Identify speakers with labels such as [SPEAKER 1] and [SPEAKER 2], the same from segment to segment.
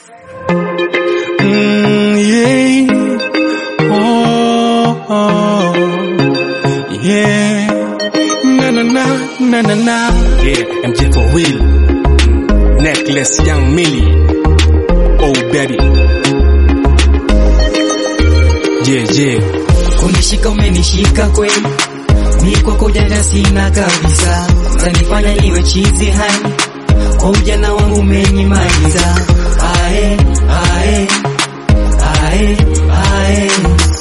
[SPEAKER 1] Yeah. Oh, yeah. Na. Yeah, MJ for real. Necklace, Young Millie. Oh baby. Yeah.
[SPEAKER 2] Kunishika umenishika kweli, ni kwako ujana sina kabisa, zanifanya niwe chizi hani, kwa ujana wangu umenimaliza. Ae, ae, ae, ae,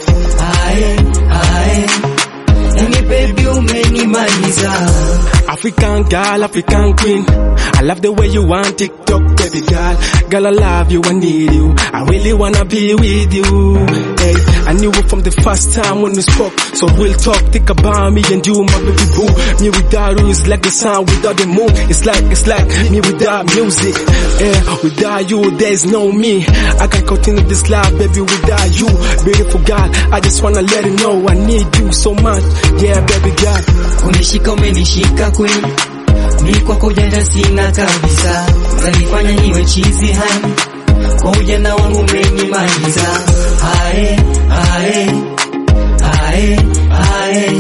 [SPEAKER 2] ae, ae, yani baby umenimaliza.
[SPEAKER 1] African girl, African queen, I love the way you want TikTok, baby girl. Girl, I love you, I need you, I really wanna be with you. Hey, I knew it from the first time when we spoke, so we'll talk, think about me and you, my baby boo. Me without you is like the sun without the moon. It's like me without music. Yeah, without you there's no me. I can't continue this life, baby, without you. Beautiful girl, I just wanna let you know I need you so much. Yeah, baby girl.
[SPEAKER 2] Kunishika umenishika kweli, ni kwako ujana sina kabisa, zanifanya niwe chizi hani, kwa ujana wangu umenimaliza. Ae, ae, ae, ae,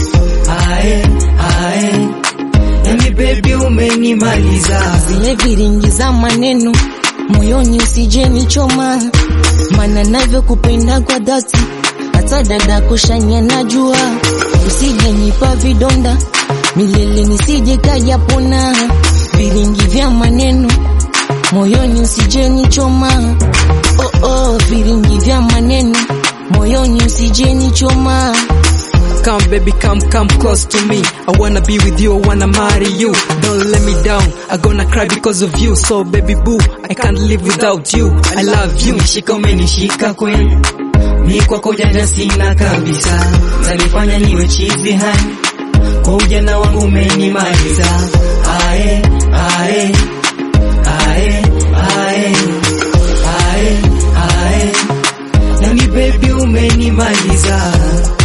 [SPEAKER 2] ae, ae, yani baby umenimaliza.
[SPEAKER 3] Zile viringiza maneno moyoni usije nichoma, maana navyo kupenda kwa dhati, hata dada kushanya najua, usije nipa vidonda milele nisije kajapona. Viringi vya maneno moyoni usije nichoma, oh, viringi vya maneno moyoni usije nichoma.
[SPEAKER 2] Come baby, come close to me, I wanna be with you, I wanna marry you. Don't let me down, I gonna cry because of you. So baby boo, I can't live without you, I love you. Nishika umenishika kweli, ni kwako ujana sina kabisa, zanifanya niwe chizi hani, kwa ujana wangu umenimaliza. Ae, ae, ae, ae, ae, ae, yani baby umenimaliza.